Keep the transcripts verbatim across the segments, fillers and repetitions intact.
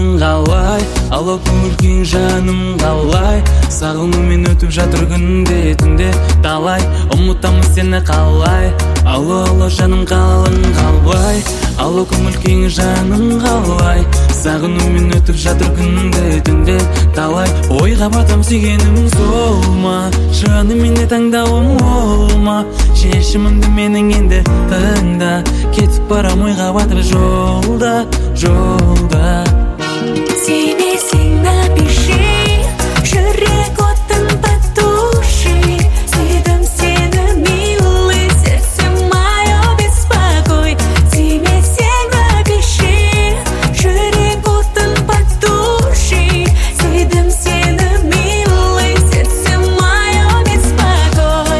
жаның қалай, ала көңіл жаным қалай, сағынумен өтіп жатыр күнде түнде талай, ұмытамын сені қалай, ала ала жаным қалың қалай, ала көңіл жаным қалай, сағынумен өтіп жатыр күнде түнде талай, ойға батам сүйгенім сол ма, жаным менде таңдауым ол ма, шешімімді менің енді тыңда, кетіп барам ойға батып жолда, жолда. Сүймесең напиши, жүрек отын потуши, сүйдім сені, милый, сердце мое беспокой. Сүймесең напиши, жүрек отын потуши, сүйдім сені, милый, сердце мое беспокой.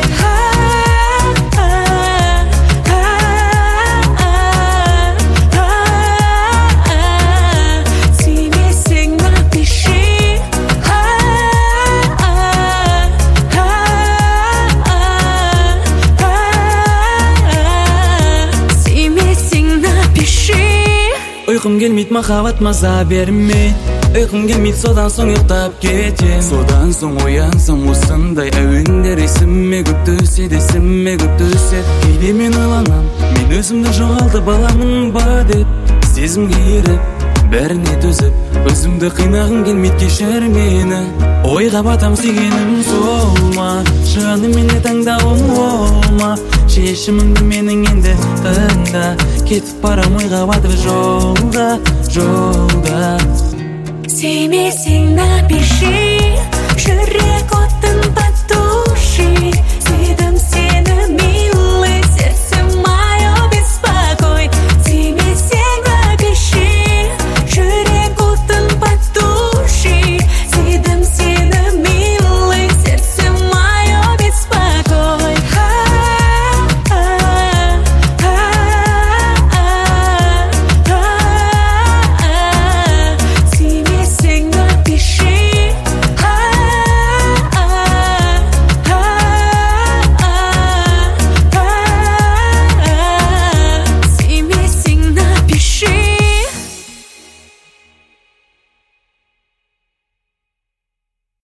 Сүймесең напиши, сүймесең напиши. Ұйқым келмейді, махаббат маза бермейді, ұйқым келмейді, содан соң ұйықтап кетем. Содан соң оянсам осындай әуендер есіме көп түседі, есіме көп түседі. Кейде мен ойланам, мен өзімді жоғалтып аламын ба деп, сезімге еріп, бәріне төзіп, өзімді қинағым келмейді, кешір мені. Ойға батам сүйгенім сол ма, жаным менде таңдауым ол ма, шешімімді менің енді тыңда, кетіп барам ойға батып жолда, жолда. Сүймесең напиши,